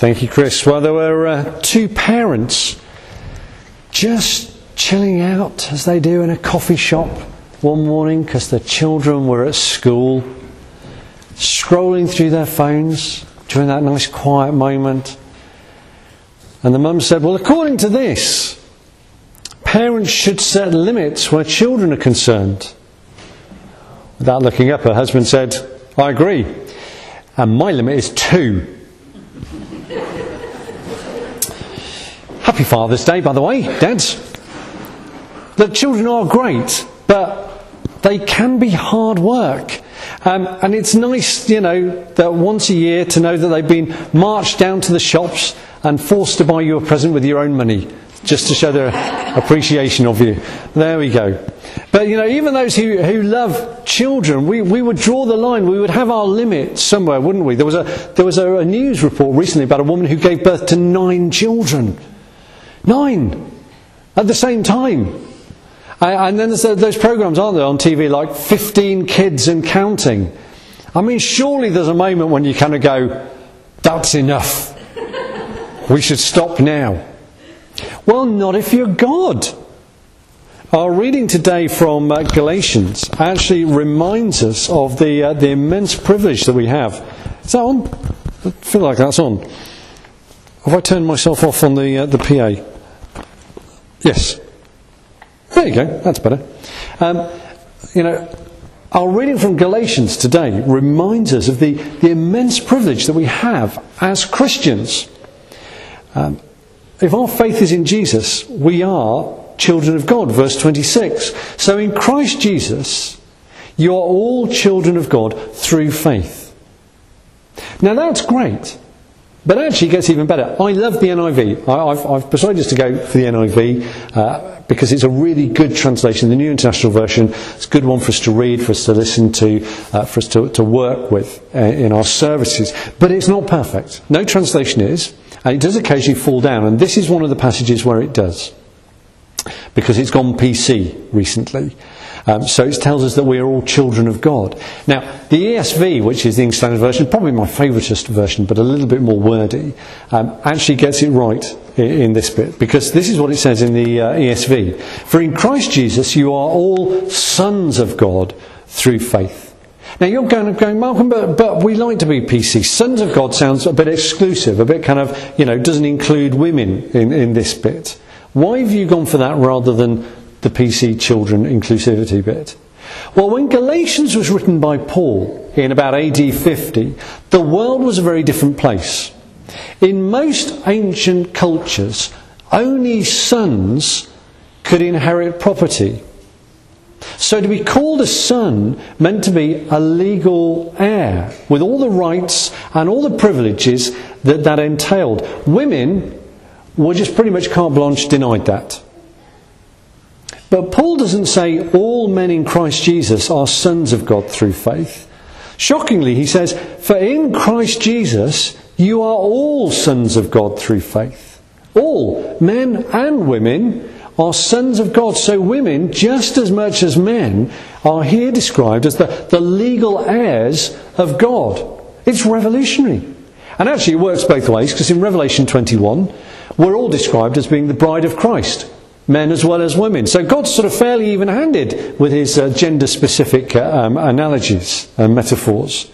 Thank you, Chris. Well, there were two parents just chilling out as they do in a coffee shop one morning because their children were at school, scrolling through their phones during that nice quiet moment. And the mum said, well, according to this, parents should set limits where children are concerned. Without looking up, her husband said, I agree. And my limit is 2. Happy Father's Day, by the way, dads. Look, children are great, but they can be hard work. And it's nice, that once a year to know that they've been marched down to the shops and forced to buy you a present with your own money, just to show their appreciation of you. There we go. But, even those who love children, we would draw the line. We would have our limit somewhere, wouldn't we? There was a news report recently about a woman who gave birth to 9 children. 9! At the same time. And then there's those programmes, aren't there, on TV, like 15 kids and counting. I mean, surely there's a moment when you kind of go, that's enough. We should stop now. Well, not if you're God. Our reading today from Galatians actually reminds us of the immense privilege that we have. Is that on? I feel like that's on. Have I turned myself off on the PA? Yes. There you go. That's better. Our reading from Galatians today reminds us of the immense privilege that we have as Christians. If our faith is in Jesus, we are children of God, verse 26. So in Christ Jesus, you are all children of God through faith. Now that's great, but actually it gets even better. I love the NIV. I've decided to go for the NIV because it's a really good translation. The New International Version, it's a good one for us to read, for us to listen to, for us to work with in our services. But it's not perfect. No translation is. And it does occasionally fall down, and this is one of the passages where it does, because it's gone PC recently. So it tells us that we are all children of God. Now, the ESV, which is the English Standard Version, probably my favouriteest version, but a little bit more wordy, actually gets it right in this bit, because this is what it says in the ESV. For in Christ Jesus you are all sons of God through faith. Now you're going, Malcolm, but we like to be PC. Sons of God sounds a bit exclusive, a bit kind of, doesn't include women in this bit. Why have you gone for that rather than the PC children inclusivity bit? Well, when Galatians was written by Paul in about AD 50, the world was a very different place. In most ancient cultures, only sons could inherit property. So to be called a son meant to be a legal heir, with all the rights and all the privileges that entailed. Women were just pretty much carte blanche denied that. But Paul doesn't say all men in Christ Jesus are sons of God through faith. Shockingly, he says, for in Christ Jesus you are all sons of God through faith. All, men and women, are sons of God. So women, just as much as men, are here described as the legal heirs of God. It's revolutionary. And actually it works both ways, because in Revelation 21, we're all described as being the bride of Christ, men as well as women. So God's sort of fairly even-handed with his gender-specific analogies and metaphors.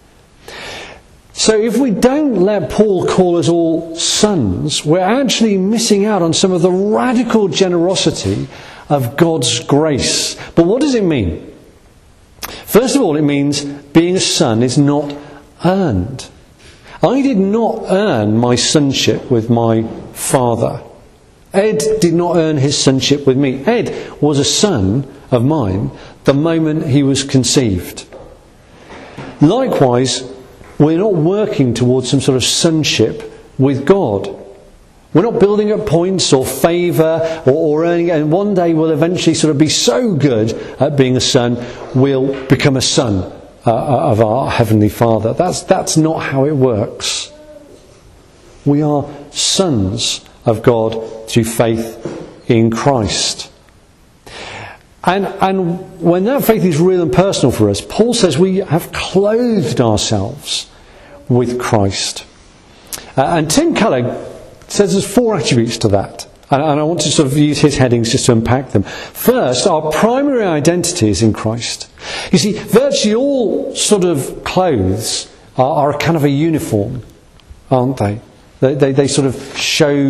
So if we don't let Paul call us all sons, we're actually missing out on some of the radical generosity of God's grace. But what does it mean? First of all, it means being a son is not earned. I did not earn my sonship with my father. Ed did not earn his sonship with me. Ed was a son of mine the moment he was conceived. Likewise, we're not working towards some sort of sonship with God. We're not building up points or favour or earning it, and one day we'll eventually sort of be so good at being a son, we'll become a son of our Heavenly Father. That's not how it works. We are sons of God through faith in Christ. And when that faith is real and personal for us, Paul says we have clothed ourselves with Christ. And Tim Keller says there's 4 attributes to that. And I want to sort of use his headings just to unpack them. First, our primary identity is in Christ. You see, virtually all sort of clothes are kind of a uniform, aren't they? They sort of show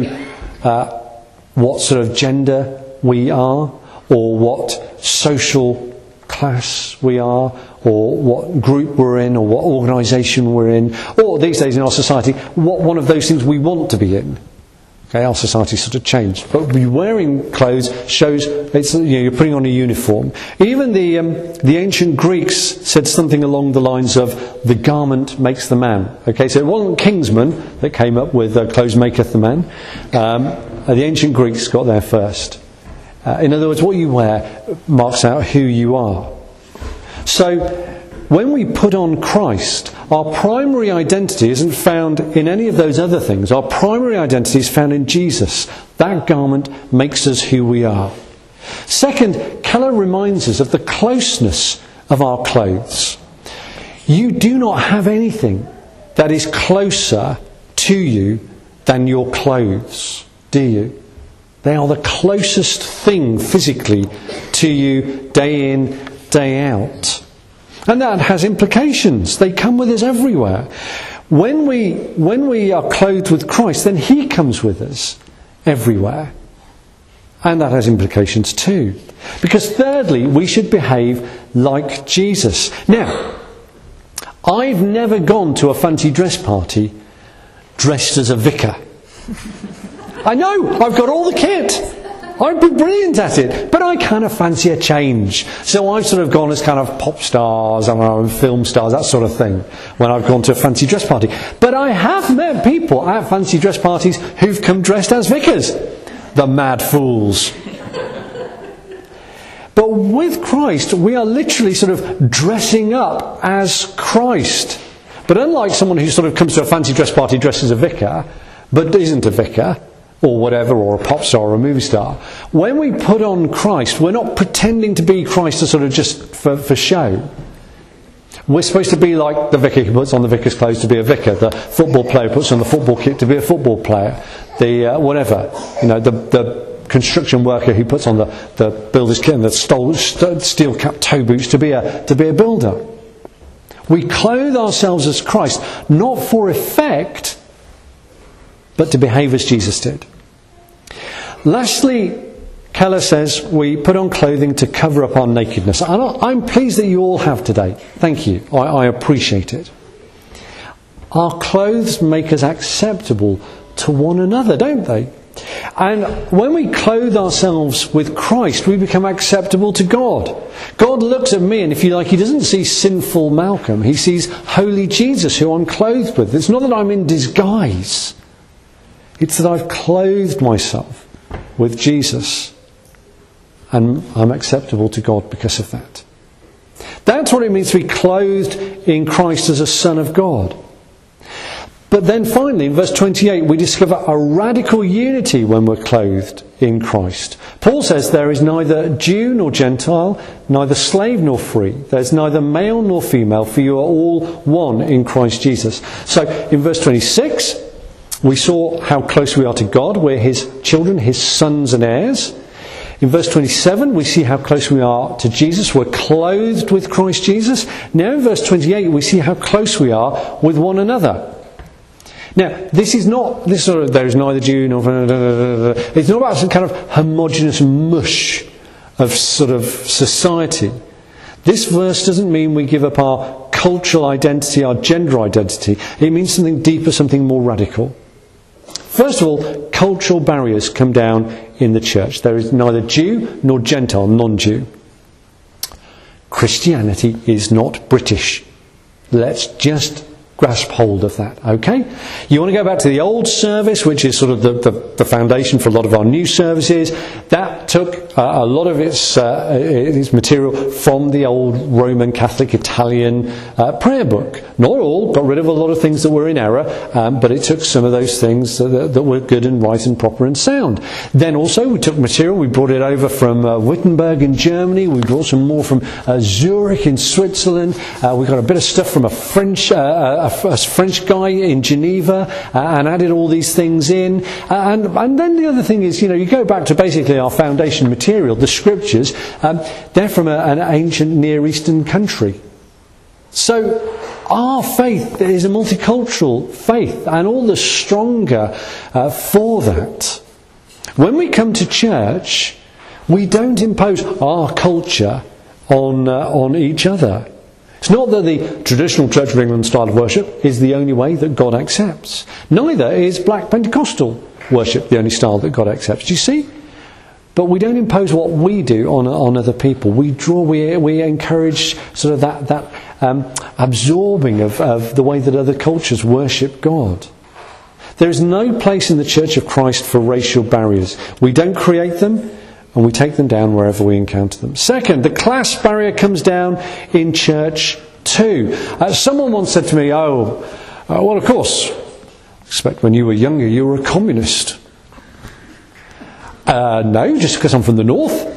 what sort of gender we are, or what social class we are, or what group we're in, or what organisation we're in, or these days in our society, what one of those things we want to be in. Okay, our society's sort of changed, but wearing clothes shows it's, you're putting on a uniform. Even the ancient Greeks said something along the lines of the garment makes the man. Okay, so it wasn't Kingsman that came up with clothes maketh the man. The ancient Greeks got there first. In other words, what you wear marks out who you are. So when we put on Christ, our primary identity isn't found in any of those other things. Our primary identity is found in Jesus. That garment makes us who we are. Second, Keller reminds us of the closeness of our clothes. You do not have anything that is closer to you than your clothes, do you? They are the closest thing physically to you day in, day out. And that has implications. They come with us everywhere. When we are clothed with Christ, then He comes with us everywhere. And that has implications too. Because thirdly, we should behave like Jesus. Now, I've never gone to a fancy dress party dressed as a vicar. I know, I've got all the kit. I'd be brilliant at it, but I kind of fancy a change. So I've sort of gone as kind of pop stars and film stars, that sort of thing, when I've gone to a fancy dress party. But I have met people at fancy dress parties who've come dressed as vicars. The mad fools. But with Christ, we are literally sort of dressing up as Christ. But unlike someone who sort of comes to a fancy dress party dressed as a vicar, but isn't a vicar, or whatever, or a pop star or a movie star, when we put on Christ, we're not pretending to be Christ to sort of just for show. We're supposed to be like the vicar who puts on the vicar's clothes to be a vicar, the football player puts on the football kit to be a football player, the whatever, the construction worker who puts on the builder's kit and the steel cap toe boots to be a builder. We clothe ourselves as Christ, not for effect, but to behave as Jesus did. Lastly, Keller says we put on clothing to cover up our nakedness. And I'm pleased that you all have today. Thank you. I appreciate it. Our clothes make us acceptable to one another, don't they? And when we clothe ourselves with Christ, we become acceptable to God. God looks at me, and if you like, He doesn't see sinful Malcolm. He sees holy Jesus, who I'm clothed with. It's not that I'm in disguise. It's that I've clothed myself with Jesus, and I'm acceptable to God because of that. That's what it means to be clothed in Christ as a son of God. But then finally, in verse 28, we discover a radical unity when we're clothed in Christ. Paul says there is neither Jew nor Gentile, neither slave nor free. There's neither male nor female, for you are all one in Christ Jesus. So in verse 26, we saw how close we are to God. We're His children, His sons and heirs. In verse 27, we see how close we are to Jesus. We're clothed with Christ Jesus. Now in verse 28, we see how close we are with one another. Now, this is not this sort of there is neither Jew nor. It's not about some kind of homogeneous mush of sort of society. This verse doesn't mean we give up our cultural identity, our gender identity. It means something deeper, something more radical. First of all, cultural barriers come down in the church. There is neither Jew nor Gentile, non-Jew. Christianity is not British. Let's just grasp hold of that, okay? You want to go back to the old service, which is sort of the foundation for a lot of our new services. That took a lot of its material from the old Roman Catholic Italian prayer book. Not all, got rid of a lot of things that were in error, but it took some of those things that were good and right and proper and sound. Then also we took material, we brought it over from Wittenberg in Germany, we brought some more from Zurich in Switzerland, we got a bit of stuff from a French guy in Geneva, and added all these things in. And then the other thing is, you go back to basically our foundation material, the scriptures, they're from an ancient Near Eastern country. So our faith is a multicultural faith, and all the stronger for that. When we come to church, we don't impose our culture on each other. It's not that the traditional Church of England style of worship is the only way that God accepts. Neither is Black Pentecostal worship the only style that God accepts. Do you see? But we don't impose what we do on other people. We encourage sort of that absorbing of the way that other cultures worship God. There is no place in the Church of Christ for racial barriers. We don't create them, and we take them down wherever we encounter them. Second, the class barrier comes down in church too. Someone once said to me, well, of course, I expect when you were younger you were a communist. No, just because I'm from the north.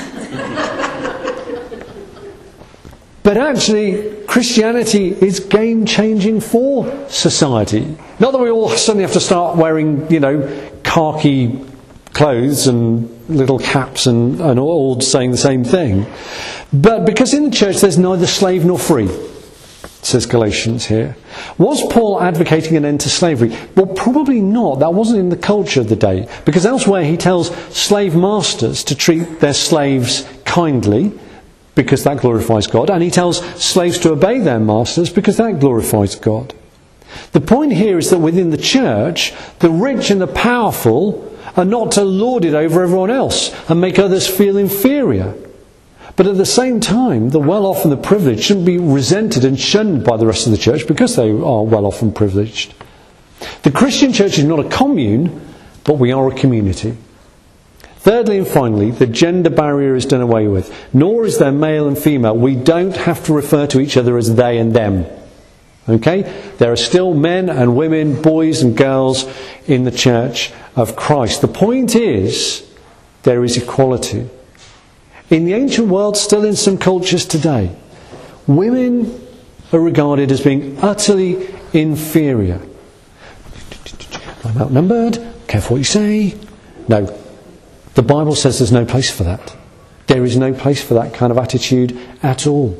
But actually, Christianity is game-changing for society. Not that we all suddenly have to start wearing, khaki clothes and little caps and all saying the same thing. But because in the church there's neither slave nor free, says Galatians here. Was Paul advocating an end to slavery? Well, probably not. That wasn't in the culture of the day. Because elsewhere he tells slave masters to treat their slaves kindly, because that glorifies God. And he tells slaves to obey their masters, because that glorifies God. The point here is that within the church, the rich and the powerful are not to lord it over everyone else and make others feel inferior. But at the same time, the well-off and the privileged shouldn't be resented and shunned by the rest of the church because they are well-off and privileged. The Christian church is not a commune, but we are a community. Thirdly and finally, the gender barrier is done away with. Nor is there male and female. We don't have to refer to each other as they and them. Okay? There are still men and women, boys and girls in the church of Christ. The point is, there is equality. In the ancient world, still in some cultures today, women are regarded as being utterly inferior. I'm outnumbered, careful what you say. No, the Bible says there's no place for that. There is no place for that kind of attitude at all.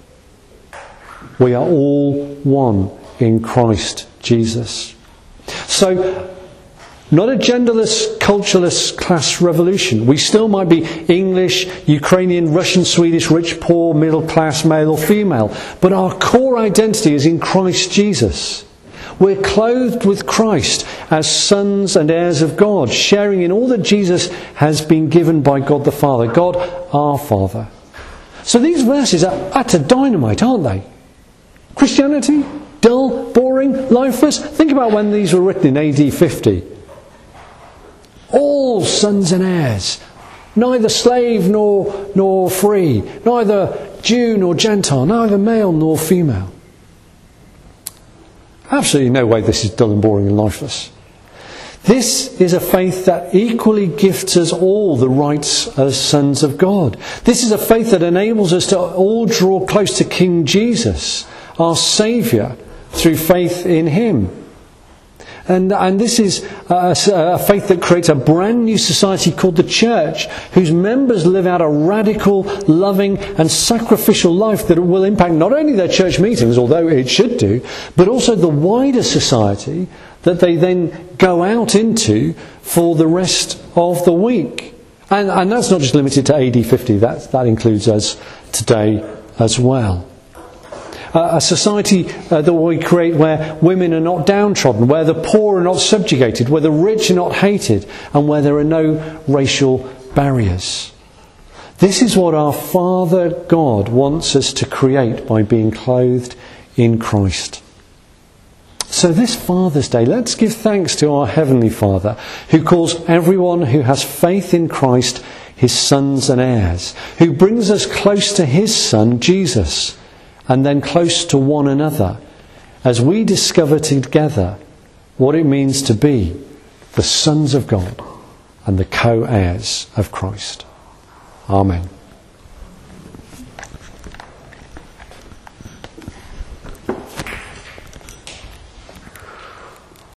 We are all one in Christ Jesus. So, not a genderless, cultureless class revolution. We still might be English, Ukrainian, Russian, Swedish, rich, poor, middle class, male or female. But our core identity is in Christ Jesus. We're clothed with Christ as sons and heirs of God, sharing in all that Jesus has been given by God the Father, God our Father. So these verses are utter dynamite, aren't they? Christianity, dull, boring, lifeless. Think about when these were written in AD 50. All sons and heirs, neither slave nor free, neither Jew nor Gentile, neither male nor female. Absolutely no way this is dull and boring and lifeless. This is a faith that equally gifts us all the rights as sons of God. This is a faith that enables us to all draw close to King Jesus, our Saviour, through faith in Him. And this is a faith that creates a brand new society called the church, whose members live out a radical, loving and sacrificial life that will impact not only their church meetings, although it should do, but also the wider society that they then go out into for the rest of the week. And that's not just limited to AD 50, that includes us today as well. A society that we create where women are not downtrodden, where the poor are not subjugated, where the rich are not hated, and where there are no racial barriers. This is what our Father God wants us to create by being clothed in Christ. So this Father's Day, let's give thanks to our Heavenly Father, who calls everyone who has faith in Christ his sons and heirs, who brings us close to his Son, Jesus, and then close to one another, as we discover together what it means to be the sons of God and the co-heirs of Christ. Amen.